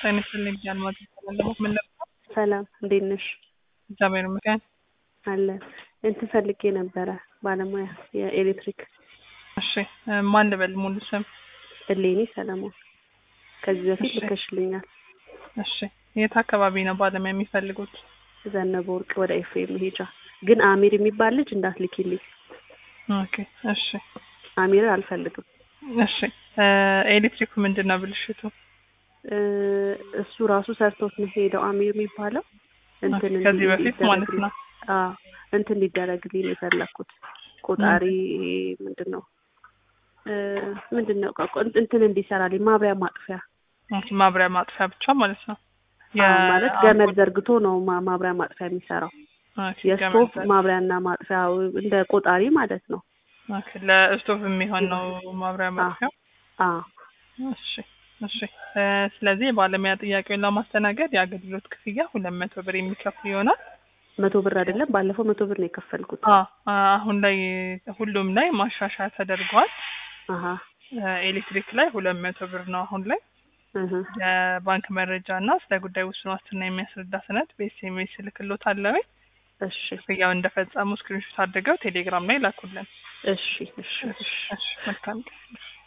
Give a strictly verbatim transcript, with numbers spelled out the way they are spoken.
ሳይንስ ልጅ ያልማት ተመለመው ምን ነበር? ሰላም እንዴት ነሽ? እግዚአብሔር ይመስገን አለ እንትን ፈልጌ ነበረ ባለሙያ የኤሌክትሪክ። እሺ ማን ልበል ሙሉ ስም? እሌኒ ሰለሞን። ከዚህ በፊት ልከሽልኛል። እሺ የት አካባቢ ነው ባለሙያ የሚፈልጉት? ዘነበ ወርቅ ወደ ኤፍኤም ሄጃ። ግን አሚር የሚባል ልጅ እንዳትልኪልኝ። ኦኬ እሺ አሚር አልፈልግም። እሺ ኤሌክትሪኩ ምንድነው ብልሽቱ? እሱ ራሱ ሰርቶት ነው ሄደው አሚር የሚባለው። እንትን ከዚህ በፊት ማለት ነው። አዎ እንትን ሊደረግልኝ ነው የፈለኩት። ቆጣሪ ምንድነው ምንድነው እንትን እንዲሰራልኝ ማብሪያ ማጥፊያ ማብሪያ ማጥፊያ ብቻ ማለት ነው። ያ ማለት ገመድ ዘርግቶ ነው ማብሪያ ማጥፊያ የሚሰራው። የስቶፍ ማብሪያና ማጥፊያ እንደ ቆጣሪ ማለት ነው። ኦኬ ለስቶፍ የሚሆን ነው ማብሪያ ማጥፊያ። አዎ እሺ እሺ ስለዚህ ባለሙያ ጥያቄውን ለማስተናገድ የአገልግሎት ክፍያ ሁለት መቶ ብር የሚከፍል ይሆናል። መቶ ብር አይደለም ባለፈው መቶ ብር ነው የከፈልኩት። አዎ አሁን ላይ ሁሉም ላይ ማሻሻያ ተደርጓል። አሃ ኤሌክትሪክ ላይ ሁለት መቶ ብር ነው አሁን ላይ። እህ የባንክ መረጃና ስለ ጉዳዩ ውስን ዋስትና የሚያስረዳ ሰነድ በኤስኤምኤስ ልክሎታል። እሺ ክፍያው እንደፈጸሙ ስክሪንሾት አድርገው ቴሌግራም ላይ ላኩልን። እሺ እሺ እሺ መልካም